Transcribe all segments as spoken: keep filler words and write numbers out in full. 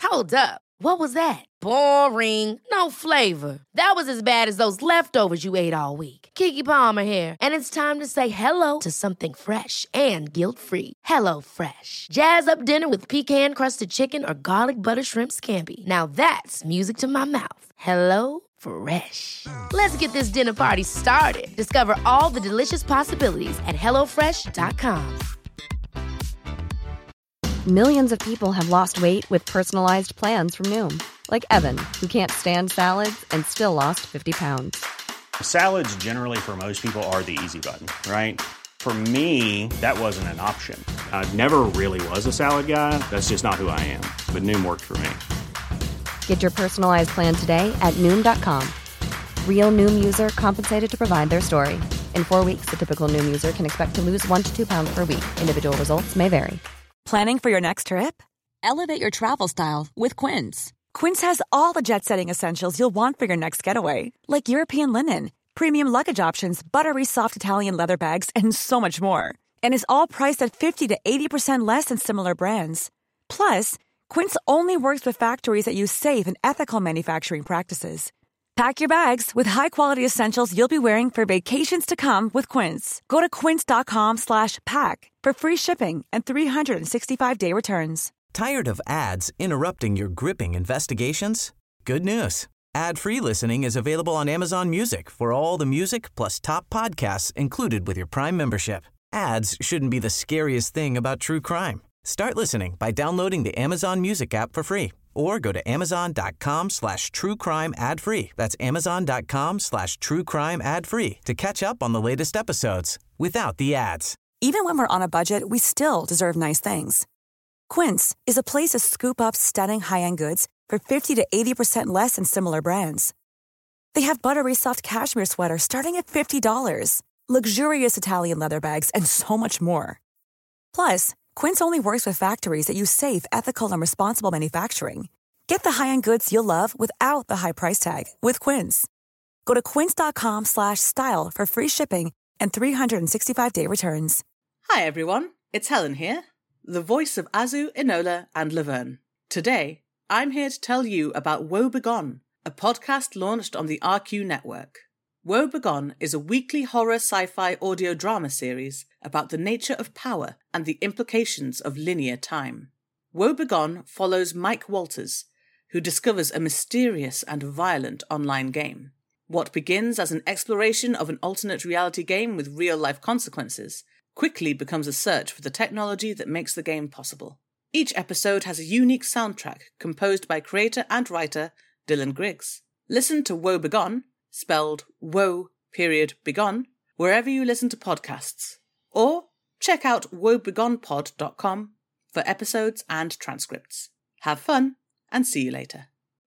Hold up. What was that? Boring. No flavor. That was as bad as those leftovers you ate all week. Keke Palmer here, and it's time to say hello to something fresh and guilt-free. Hello Fresh. Jazz up dinner with pecan-crusted chicken or garlic butter shrimp scampi. Now that's music to my mouth. Hello Fresh. Let's get this dinner party started. Discover all the delicious possibilities at hello fresh dot com. Millions of people have lost weight with personalized plans from Noom. Like Evan, who can't stand salads and still lost fifty pounds. Salads generally for most people are the easy button, right? For me, that wasn't an option. I never really was a salad guy. That's just not who I am. But Noom worked for me. Get your personalized plan today at Noom dot com. Real Noom user compensated to provide their story. In four weeks, the typical Noom user can expect to lose one to two pounds per week. Individual results may vary. Planning for your next trip? Elevate your travel style with Quince. Quince has all the jet-setting essentials you'll want for your next getaway, like European linen, premium luggage options, buttery soft Italian leather bags, and so much more. And is all priced at fifty to eighty percent less than similar brands. Plus, Quince only works with factories that use safe and ethical manufacturing practices. Pack your bags with high-quality essentials you'll be wearing for vacations to come with Quince. Go to quince.com slash pack for free shipping and three sixty-five day returns. Tired of ads interrupting your gripping investigations? Good news. Ad-free listening is available on Amazon Music for all the music plus top podcasts included with your Prime membership. Ads shouldn't be the scariest thing about true crime. Start listening by downloading the Amazon Music app for free or go to amazon.com slash true crime ad free. That's amazon.com slash true crime ad free to catch up on the latest episodes without the ads. Even when we're on a budget, we still deserve nice things. Quince is a place to scoop up stunning high-end goods for fifty to eighty percent less than similar brands. They have buttery soft cashmere sweaters starting at fifty dollars, luxurious Italian leather bags, and so much more. Plus, Quince only works with factories that use safe, ethical, and responsible manufacturing. Get the high-end goods you'll love without the high price tag with Quince. Go to quince.com slash style for free shipping and three sixty-five day returns. Hi everyone, it's Helen here, the voice of Azu, Enola, and Laverne. Today, I'm here to tell you about Woe Begone, a podcast launched on the R Q network. Woe Begone is a weekly horror sci-fi audio drama series about the nature of power and the implications of linear time. Woe Begone follows Mike Walters, who discovers a mysterious and violent online game. What begins as an exploration of an alternate reality game with real-life consequences quickly becomes a search for the technology that makes the game possible. Each episode has a unique soundtrack composed by creator and writer Dylan Griggs. Listen to Woe Begone, spelled woe period begone, wherever you listen to podcasts. Or check out woe begone pod dot com for episodes and transcripts. Have fun, and see you later.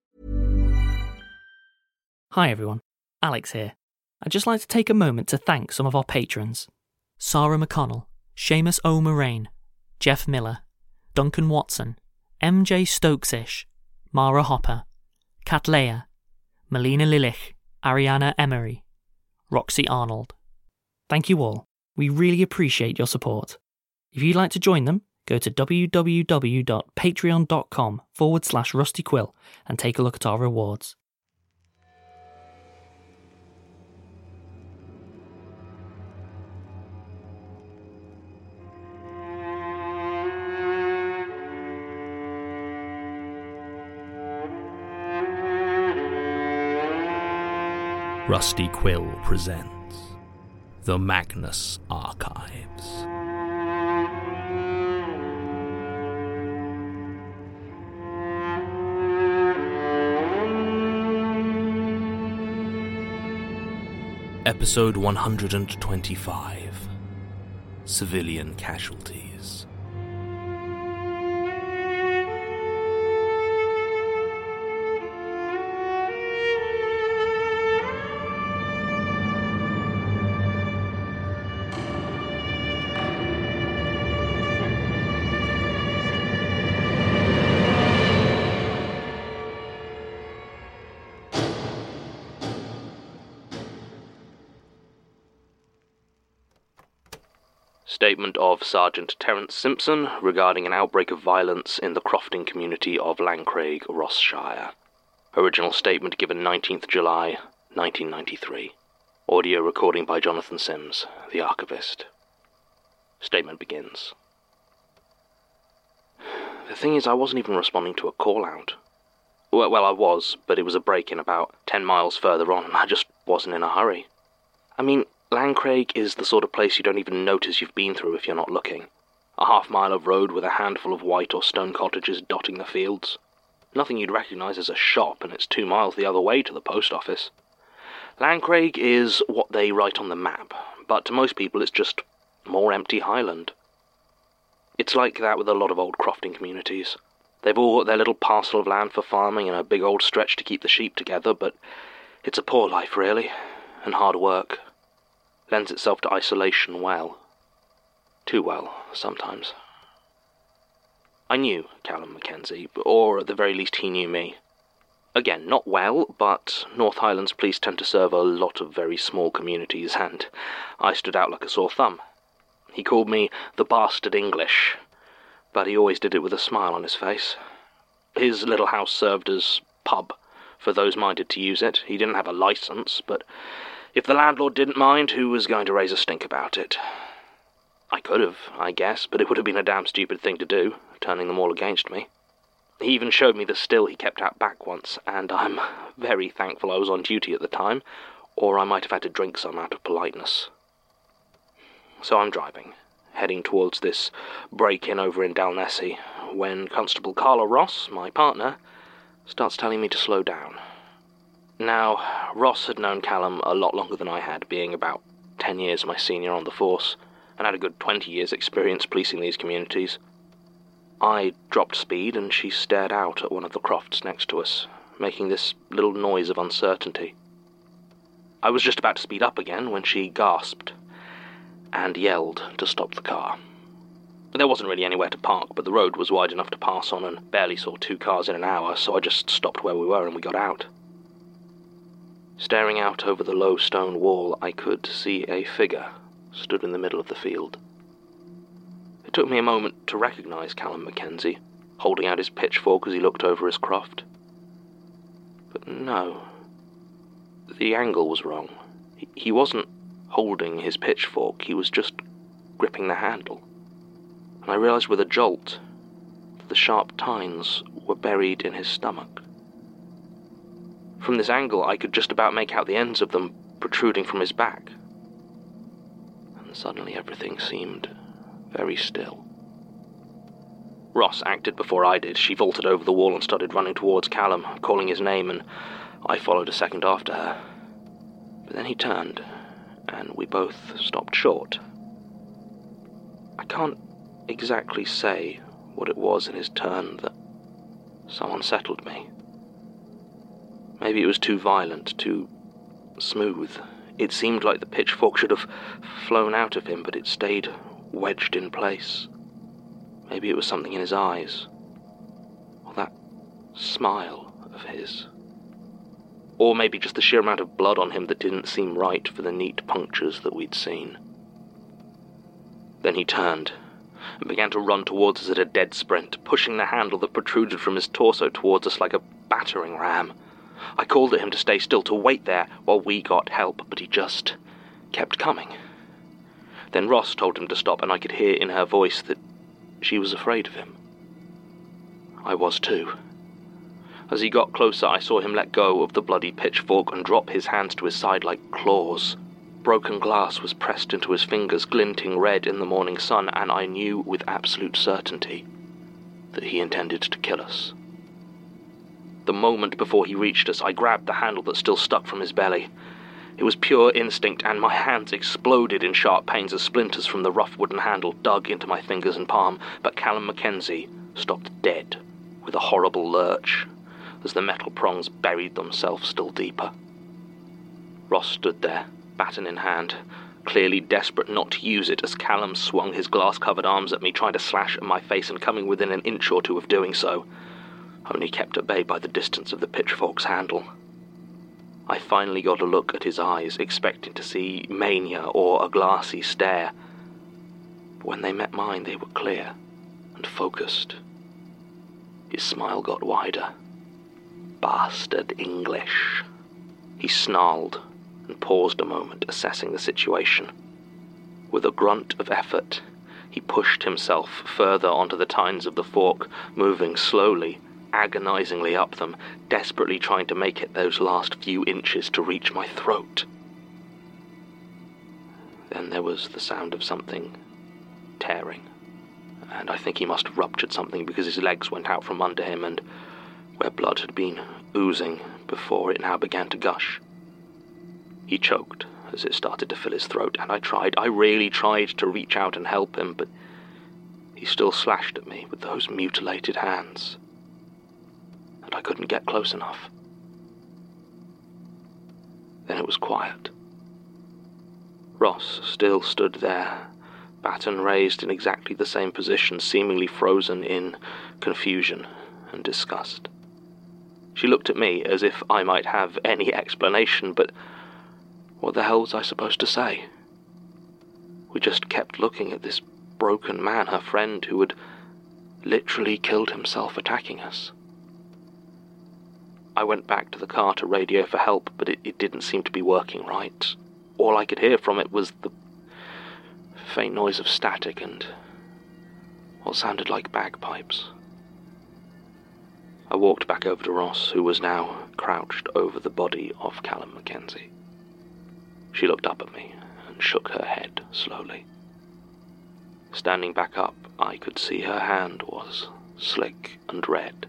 Hi everyone, Alex here. I'd just like to take a moment to thank some of our patrons. Sarah McConnell, Seamus O. Moraine, Jeff Miller, Duncan Watson, M J Stokesish, Mara Hopper, Catlea, Melina Lilich, Ariana Emery, Roxy Arnold. Thank you all. We really appreciate your support. If you'd like to join them, go to www.patreon.com forward slash rustyquill and take a look at our rewards. Rusty Quill presents The Magnus Archives. Episode one hundred twenty-five. Civilian Casualties. Stay statement of Sergeant Terence Simpson regarding an outbreak of violence in the crofting community of Lancraig, Rossshire. Original statement given nineteenth of July, nineteen ninety-three. Audio recording by Jonathan Sims, the archivist. Statement begins. The thing is, I wasn't even responding to a call-out. Well, well, I was, but it was a break-in about ten miles further on, and I just wasn't in a hurry. I mean, Lancraig is the sort of place you don't even notice you've been through if you're not looking. A half mile of road with a handful of white or stone cottages dotting the fields. Nothing you'd recognise as a shop, and it's two miles the other way to the post office. Lancraig is what they write on the map, but to most people it's just more empty highland. It's like that with a lot of old crofting communities. They've all got their little parcel of land for farming and a big old stretch to keep the sheep together, but it's a poor life, really, and hard work. Lends itself to isolation well. Too well, sometimes. I knew Callum Mackenzie, or at the very least he knew me. Again, not well, but North Highlands police tend to serve a lot of very small communities, and I stood out like a sore thumb. He called me the bastard English, but he always did it with a smile on his face. His little house served as pub for those minded to use it. He didn't have a licence, but if the landlord didn't mind, who was going to raise a stink about it? I could have, I guess, but it would have been a damn stupid thing to do, turning them all against me. He even showed me the still he kept out back once, and I'm very thankful I was on duty at the time, or I might have had to drink some out of politeness. So I'm driving, heading towards this break-in over in Dalnessie, when Constable Carla Ross, my partner, starts telling me to slow down. Now, Ross had known Callum a lot longer than I had, being about ten years my senior on the force, and had a good twenty years' experience policing these communities. I dropped speed, and she stared out at one of the crofts next to us, making this little noise of uncertainty. I was just about to speed up again when she gasped and yelled to stop the car. There wasn't really anywhere to park, but the road was wide enough to pass on and barely saw two cars in an hour, so I just stopped where we were and we got out. Staring out over the low stone wall, I could see a figure stood in the middle of the field. It took me a moment to recognise Callum Mackenzie, holding out his pitchfork as he looked over his croft. But no, the angle was wrong. He, he wasn't holding his pitchfork, he was just gripping the handle. And I realised with a jolt that the sharp tines were buried in his stomach. From this angle, I could just about make out the ends of them protruding from his back. And suddenly everything seemed very still. Ross acted before I did. She vaulted over the wall and started running towards Callum, calling his name, and I followed a second after her. But then he turned, and we both stopped short. I can't exactly say what it was in his turn that so unsettled me. Maybe it was too violent, too smooth. It seemed like the pitchfork should have flown out of him, but it stayed wedged in place. Maybe it was something in his eyes, or that smile of his. Or maybe just the sheer amount of blood on him that didn't seem right for the neat punctures that we'd seen. Then he turned and began to run towards us at a dead sprint, pushing the handle that protruded from his torso towards us like a battering ram. I called at him to stay still, to wait there while we got help, but he just kept coming. Then Ross told him to stop, and I could hear in her voice that she was afraid of him. I was too. As he got closer, I saw him let go of the bloody pitchfork and drop his hands to his side like claws. Broken glass was pressed into his fingers, glinting red in the morning sun, and I knew with absolute certainty that he intended to kill us. The moment before he reached us, I grabbed the handle that still stuck from his belly. It was pure instinct, and my hands exploded in sharp pains as splinters from the rough wooden handle dug into my fingers and palm, but Callum Mackenzie stopped dead with a horrible lurch as the metal prongs buried themselves still deeper. Ross stood there, baton in hand, clearly desperate not to use it as Callum swung his glass-covered arms at me, trying to slash at my face and coming within an inch or two of doing so, only kept at bay by the distance of the pitchfork's handle. I finally got a look at his eyes, expecting to see mania or a glassy stare. but when they met mine, they were clear and focused. His smile got wider. Bastard English. He snarled and paused a moment, assessing the situation. With a grunt of effort, he pushed himself further onto the tines of the fork, moving slowly, agonizingly up them, desperately trying to make it those last few inches to reach my throat. Then there was the sound of something tearing, and I think he must have ruptured something because his legs went out from under him, and where blood had been oozing before, it now began to gush. He choked as it started to fill his throat, and I tried, I really tried to reach out and help him, but he still slashed at me with those mutilated hands, and I couldn't get close enough. Then it was quiet. Ross still stood there, baton raised in exactly the same position, seemingly frozen in confusion and disgust. She looked at me as if I might have any explanation, but what the hell was I supposed to say? We just kept looking at this broken man, her friend, who had literally killed himself attacking us. I went back to the car to radio for help, but it, it didn't seem to be working right. All I could hear from it was the faint noise of static and what sounded like bagpipes. I walked back over to Ross, who was now crouched over the body of Callum Mackenzie. She looked up at me and shook her head slowly. Standing back up, I could see her hand was slick and red.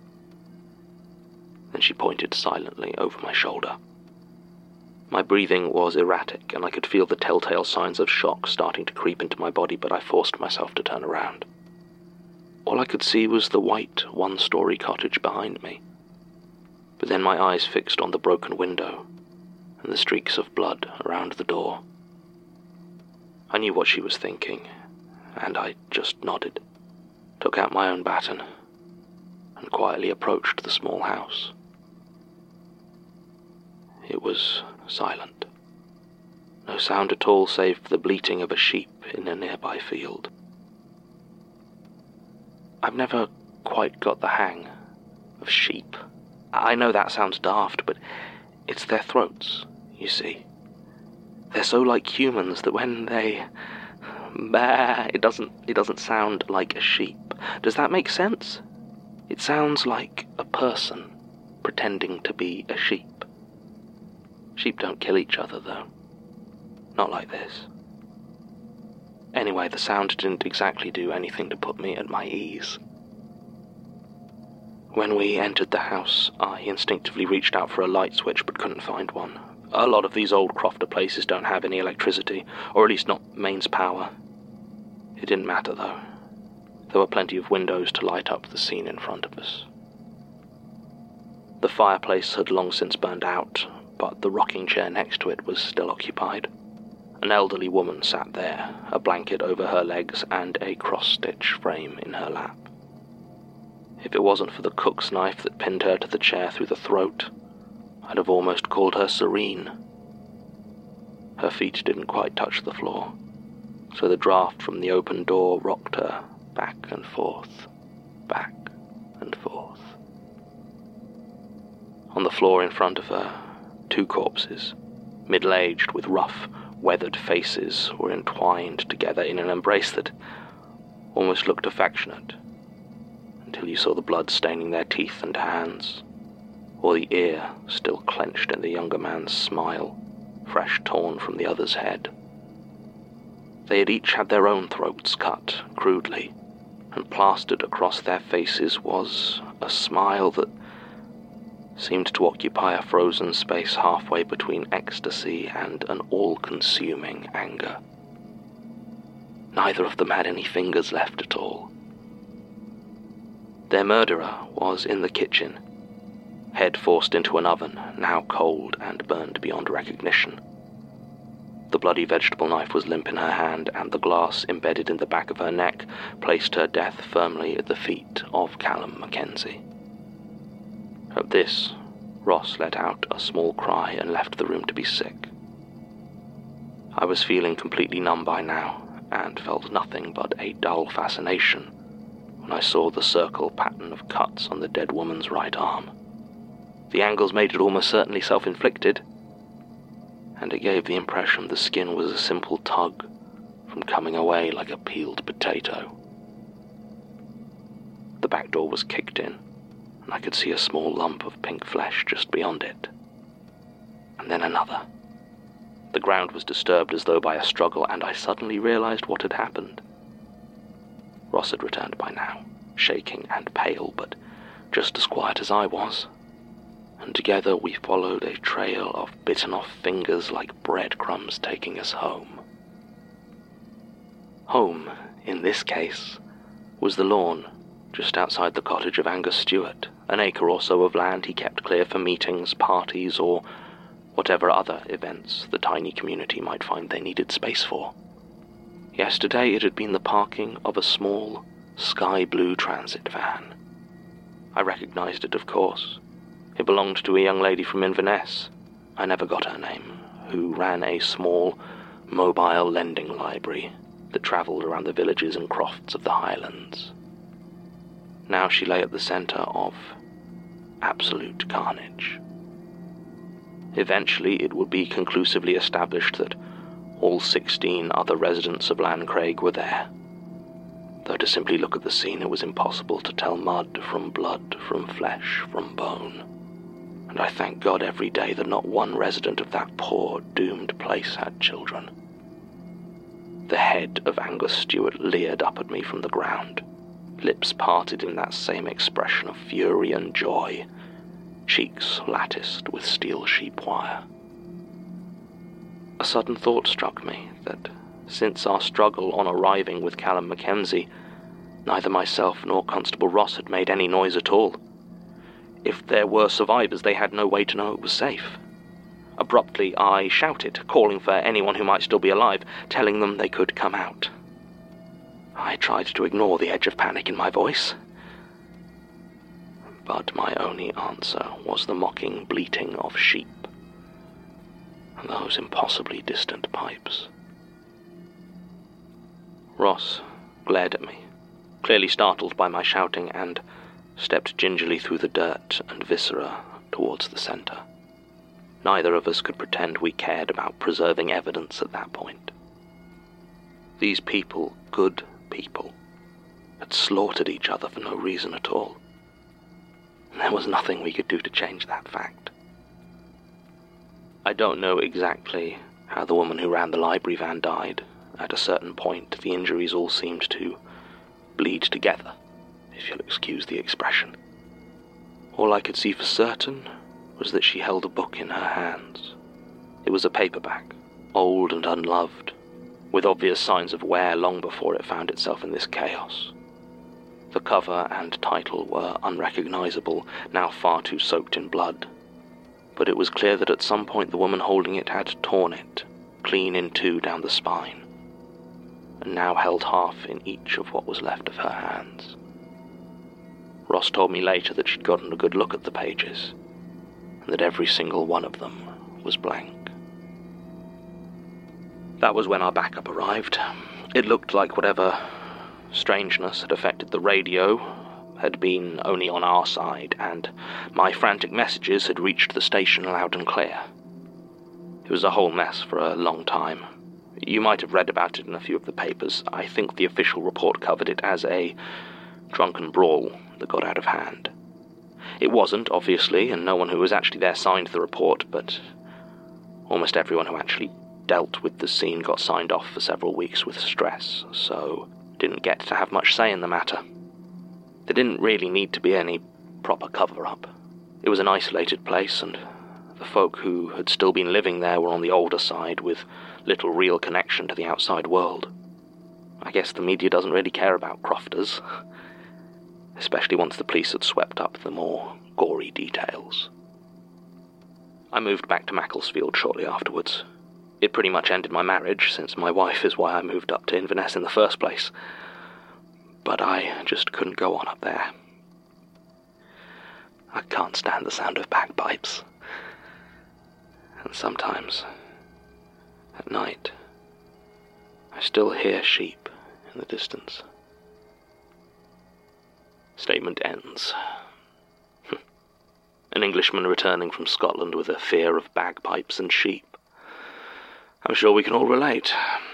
Then she pointed silently over my shoulder. My breathing was erratic, and I could feel the telltale signs of shock starting to creep into my body, but I forced myself to turn around. All I could see was the white, one-story cottage behind me. But then my eyes fixed on the broken window and the streaks of blood around the door. I knew what she was thinking, and I just nodded, took out my own baton, and quietly approached the small house. It was silent. No sound at all save the bleating of a sheep in a nearby field. I've never quite got the hang of sheep. I know that sounds daft, but it's their throats, you see. They're so like humans that when they... bah, it doesn't, it doesn't sound like a sheep. Does that make sense? It sounds like a person pretending to be a sheep. Sheep don't kill each other, though. Not like this. Anyway, the sound didn't exactly do anything to put me at my ease. When we entered the house, I instinctively reached out for a light switch but couldn't find one. A lot of these old crofter places don't have any electricity, or at least not mains power. It didn't matter, though. There were plenty of windows to light up the scene in front of us. The fireplace had long since burned out, but the rocking chair next to it was still occupied. An elderly woman sat there, a blanket over her legs and a cross-stitch frame in her lap. If it wasn't for the cook's knife that pinned her to the chair through the throat, I'd have almost called her serene. Her feet didn't quite touch the floor, so the draft from the open door rocked her back and forth, back and forth. On the floor in front of her, two corpses, middle-aged with rough, weathered faces, were entwined together in an embrace that almost looked affectionate, until you saw the blood staining their teeth and hands, or the ear still clenched in the younger man's smile, fresh torn from the other's head. They had each had their own throats cut crudely, and plastered across their faces was a smile that seemed to occupy a frozen space halfway between ecstasy and an all-consuming anger. Neither of them had any fingers left at all. Their murderer was in the kitchen, head forced into an oven, now cold and burned beyond recognition. The bloody vegetable knife was limp in her hand, and the glass embedded in the back of her neck placed her death firmly at the feet of Callum Mackenzie. At this, Ross let out a small cry and left the room to be sick. I was feeling completely numb by now, and felt nothing but a dull fascination when I saw the circle pattern of cuts on the dead woman's right arm. The angles made it almost certainly self-inflicted, and it gave the impression the skin was a simple tug from coming away like a peeled potato. The back door was kicked in, and I could see a small lump of pink flesh just beyond it. And then another. The ground was disturbed as though by a struggle, and I suddenly realized what had happened. Ross had returned by now, shaking and pale, but just as quiet as I was. And together we followed a trail of bitten-off fingers like breadcrumbs taking us home. Home, in this case, was the lawn, just outside the cottage of Angus Stewart, an acre or so of land he kept clear for meetings, parties, or whatever other events the tiny community might find they needed space for. Yesterday it had been the parking of a small, sky-blue transit van. I recognized it, of course. It belonged to a young lady from Inverness, I never got her name, who ran a small, mobile lending library that travelled around the villages and crofts of the Highlands. Now she lay at the centre of absolute carnage. Eventually it would be conclusively established that all sixteen other residents of Lancraig were there, though to simply look at the scene it was impossible to tell mud from blood, from flesh, from bone. And I thank God every day that not one resident of that poor, doomed place had children. The head of Angus Stewart leered up at me from the ground, lips parted in that same expression of fury and joy, cheeks latticed with steel sheep wire. A sudden thought struck me that, since our struggle on arriving with Callum Mackenzie, neither myself nor Constable Ross had made any noise at all. If there were survivors, they had no way to know it was safe. Abruptly, I shouted, calling for anyone who might still be alive, telling them they could come out. I tried to ignore the edge of panic in my voice, but my only answer was the mocking bleating of sheep and those impossibly distant pipes. Ross glared at me, clearly startled by my shouting, and stepped gingerly through the dirt and viscera towards the centre. Neither of us could pretend we cared about preserving evidence at that point. These people, good people, had slaughtered each other for no reason at all. And there was nothing we could do to change that fact. I don't know exactly how the woman who ran the library van died. At a certain point, the injuries all seemed to bleed together, if you'll excuse the expression. All I could see for certain was that she held a book in her hands. It was a paperback, old and unloved, with obvious signs of wear long before it found itself in this chaos. The cover and title were unrecognizable, now far too soaked in blood, but it was clear that at some point the woman holding it had torn it, clean in two down the spine, and now held half in each of what was left of her hands. Ross told me later that she'd gotten a good look at the pages, and that every single one of them was blank. That was when our backup arrived. It looked like whatever strangeness had affected the radio had been only on our side, and my frantic messages had reached the station loud and clear. It was a whole mess for a long time. You might have read about it in a few of the papers. I think the official report covered it as a drunken brawl that got out of hand. It wasn't, obviously, and no one who was actually there signed the report, but almost everyone who actually dealt with the scene got signed off for several weeks with stress, so didn't get to have much say in the matter. There didn't really need to be any proper cover-up. It was an isolated place, and the folk who had still been living there were on the older side with little real connection to the outside world. I guess the media doesn't really care about crofters, especially once the police had swept up the more gory details. I moved back to Macclesfield shortly afterwards. It pretty much ended my marriage, since my wife is why I moved up to Inverness in the first place. But I just couldn't go on up there. I can't stand the sound of bagpipes. And sometimes, at night, I still hear sheep in the distance. Statement ends. An Englishman returning from Scotland with a fear of bagpipes and sheep. I'm sure we can all relate.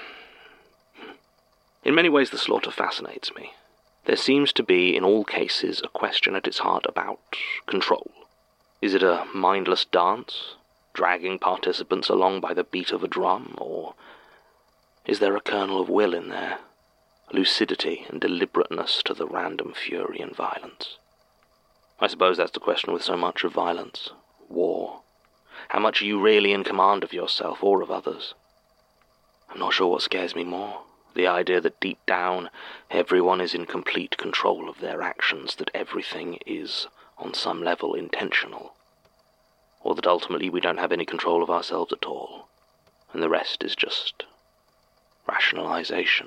In many ways, the slaughter fascinates me. There seems to be, in all cases, a question at its heart about control. Is it a mindless dance, dragging participants along by the beat of a drum, or is there a kernel of will in there, lucidity and deliberateness to the random fury and violence? I suppose that's the question with so much of violence, war. How much are you really in command of yourself or of others? I'm not sure what scares me more. The idea that deep down, everyone is in complete control of their actions, that everything is, on some level, intentional. Or that ultimately we don't have any control of ourselves at all, and the rest is just rationalization.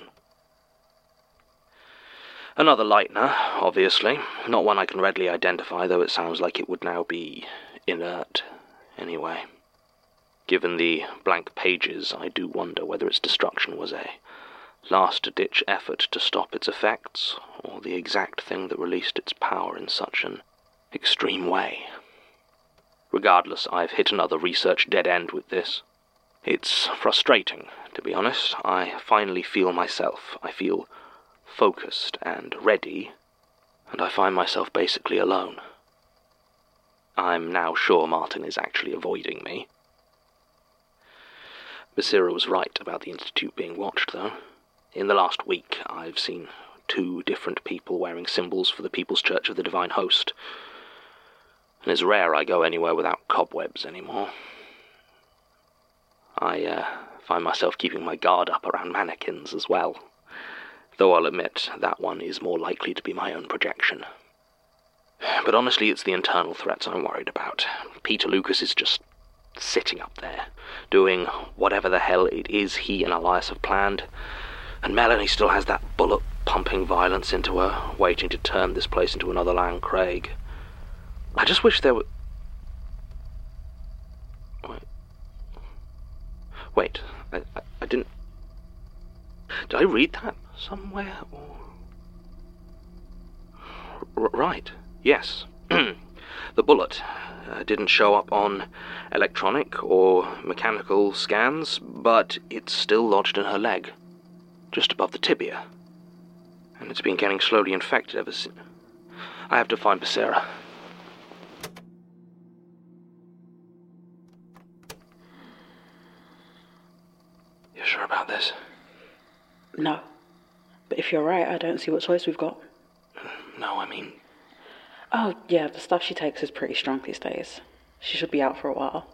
Another lightener, obviously, not one I can readily identify, though it sounds like it would now be inert anyway. Given the blank pages, I do wonder whether its destruction was a last-ditch effort to stop its effects, or the exact thing that released its power in such an extreme way. Regardless, I've hit another research dead end with this. It's frustrating, to be honest. I finally feel myself. I feel focused and ready, and I find myself basically alone. I'm now sure Martin is actually avoiding me. Basira was right about the Institute being watched, though. In the last week, I've seen two different people wearing symbols for the People's Church of the Divine Host, and it's rare I go anywhere without cobwebs anymore. I uh, find myself keeping my guard up around mannequins as well, though I'll admit that one is more likely to be my own projection. But honestly, it's the internal threats I'm worried about. Peter Lucas is just sitting up there, doing whatever the hell it is he and Elias have planned, and Melanie still has that bullet pumping violence into her, waiting to turn this place into another Lan Craig. I just wish there were... Wait. Wait, I, I, I didn't... Did I read that somewhere, or... R- right, yes. The bullet uh, didn't show up on electronic or mechanical scans, but it's still lodged in her leg, just above the tibia. And it's been getting slowly infected ever since. I have to find Basira. You sure about this? No. But if you're right, I don't see what choice we've got. No, I mean... Oh, yeah, the stuff she takes is pretty strong these days. She should be out for a while.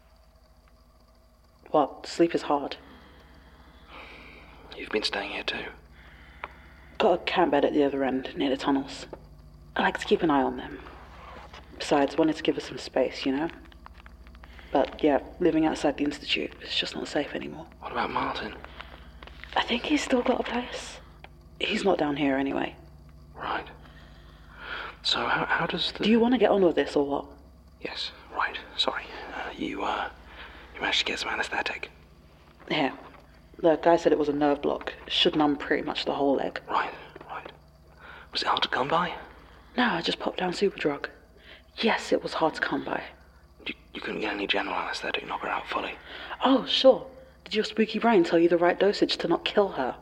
What? Sleep is hard. You've been staying here too? Got a camp bed at the other end, near the tunnels. I like to keep an eye on them. Besides, wanted to give us some space, you know? But, yeah, living outside the Institute is just not safe anymore. What about Martin? I think he's still got a place. He's not down here anyway. Right. So how, how does the... Do you want to get on with this or what? Yes, right. Sorry. Uh, you, uh, you managed to get some anesthetic? Here. The guy said it was a nerve block. It should numb pretty much the whole leg. Right, right. Was it hard to come by? No, I just popped down Superdrug. Yes, it was hard to come by. You, you couldn't get any general anesthetic, knock her out fully? Oh, sure. Did your spooky brain tell you the right dosage to not kill her?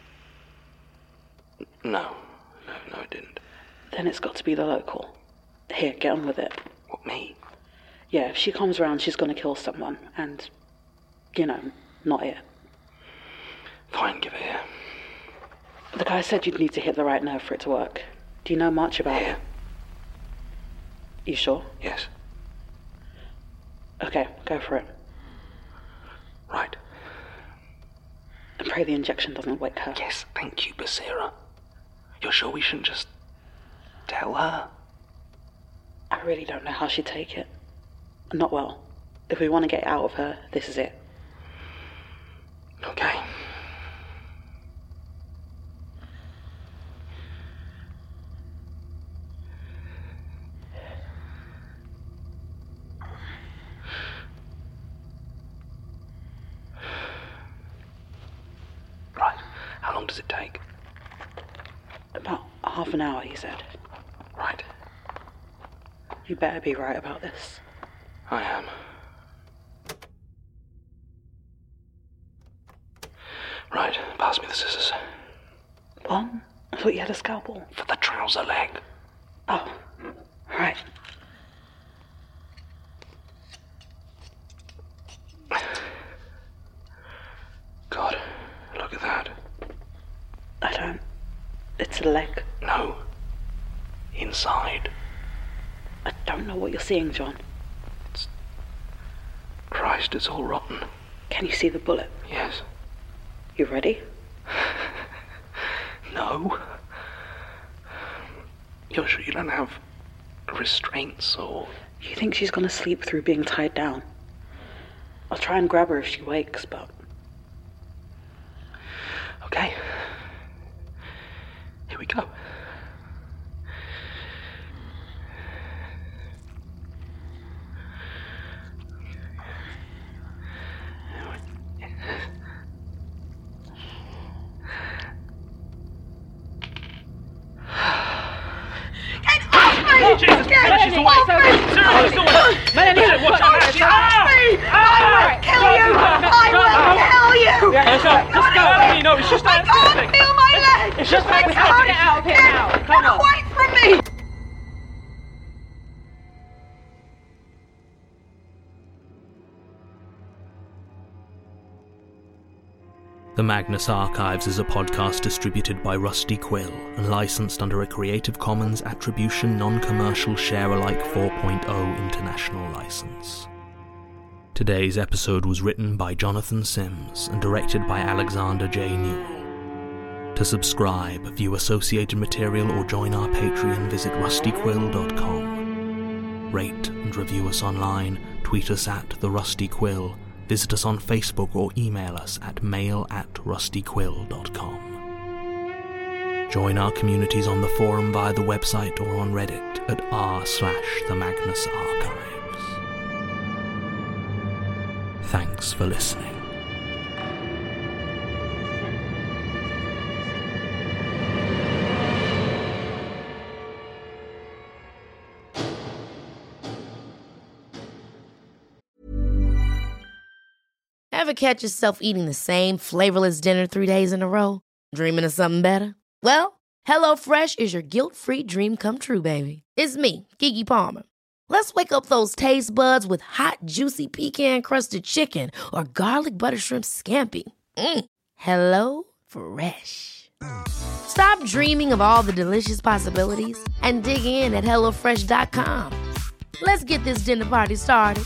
No. No, no, it didn't. Then it's got to be the local. Here, get on with it. What, me? Yeah, if she comes around, she's gonna kill someone. And, you know, not it. Fine, give it here. The guy said you'd need to hit the right nerve for it to work. Do you know much about Here. it? You sure? Yes. Okay, go for it. Right. And pray the injection doesn't wake her. Yes, thank you, Basira. You're sure we shouldn't just tell her? I really don't know how she'd take it. Not well. If we want to get out of her, this is it. Okay. Right. does it take? About half an hour, he said. Right. You better be right about this. I am. Right, pass me the scissors. What? I thought you had a scalpel. For the trouser leg. Oh, right. God, look at that. I don't... It's a leg. No. Inside. I don't know what you're seeing, John. It's... Christ, it's all rotten. Can you see the bullet? Yes. You ready? No. You're sure you don't have restraints or... You think she's gonna sleep through being tied down? I'll try and grab her if she wakes, but... Okay. Here we go. Jesus Christ, she's awake! Sarah, she's awake! Melanie, watch out! She's awake! I will kill you! I will kill you! Yeah, just go, just go! You know, it's just I can't feel my leg! It's just like we have to get out of here now! Come on! Get away from me! The Magnus Archives is a podcast distributed by Rusty Quill and licensed under a Creative Commons Attribution Non-Commercial Share-alike four point oh international license. Today's episode was written by Jonathan Sims and directed by Alexander J. Newell. To subscribe, view associated material or join our Patreon, visit rusty quill dot com. Rate and review us online, tweet us at The Rusty Quill, visit us on Facebook or email us at mail at rusty quill dot com. Join our communities on the forum via the website or on Reddit at r slash the Magnus Archives. Thanks for listening. Ever catch yourself eating the same flavorless dinner three days in a row? Dreaming of something better? Well, HelloFresh is your guilt-free dream come true, baby. It's me, Keke Palmer. Let's wake up those taste buds with hot, juicy pecan-crusted chicken or garlic butter shrimp scampi. Mm. Hello Fresh. Stop dreaming of all the delicious possibilities and dig in at hello fresh dot com. Let's get this dinner party started.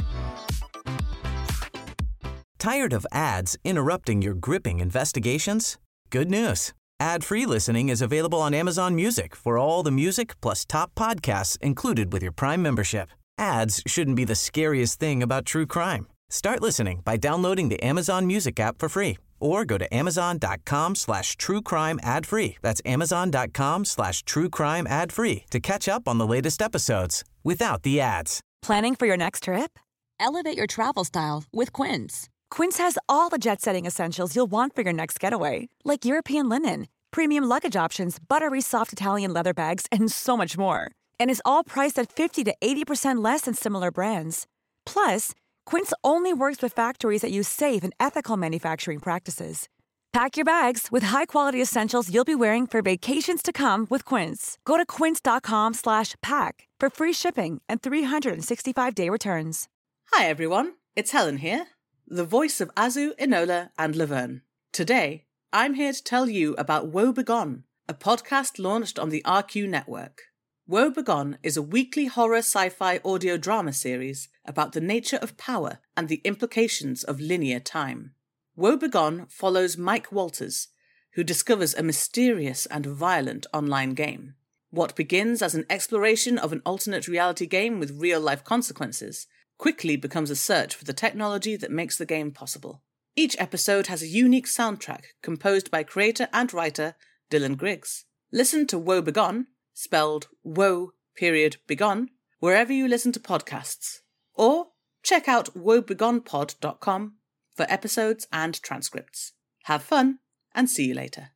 Tired of ads interrupting your gripping investigations? Good news. Ad-free listening is available on Amazon Music for all the music plus top podcasts included with your Prime membership. Ads shouldn't be the scariest thing about true crime. Start listening by downloading the Amazon Music app for free or go to amazon.com slash true crime ad free. That's amazon.com slash true crime ad free to catch up on the latest episodes without the ads. Planning for your next trip? Elevate your travel style with Quince. Quince has all the jet-setting essentials you'll want for your next getaway, like European linen, premium luggage options, buttery soft Italian leather bags, and so much more. And is all priced at fifty to eighty percent less than similar brands. Plus, Quince only works with factories that use safe and ethical manufacturing practices. Pack your bags with high-quality essentials you'll be wearing for vacations to come with Quince. Go to quince.com slash pack for free shipping and three sixty-five day returns. Hi everyone, it's Helen here, the voice of Azu, Enola and Laverne. Today, I'm here to tell you about Woe Begone, a podcast launched on the R Q network. Woe Begone is a weekly horror sci-fi audio drama series about the nature of power and the implications of linear time. Woe Begone follows Mike Walters, who discovers a mysterious and violent online game. What begins as an exploration of an alternate reality game with real-life consequences quickly becomes a search for the technology that makes the game possible. Each episode has a unique soundtrack composed by creator and writer Dylan Griggs. Listen to Woe Begone, spelled Woe period Begone, wherever you listen to podcasts. Or check out woe begone pod dot com for episodes and transcripts. Have fun and see you later.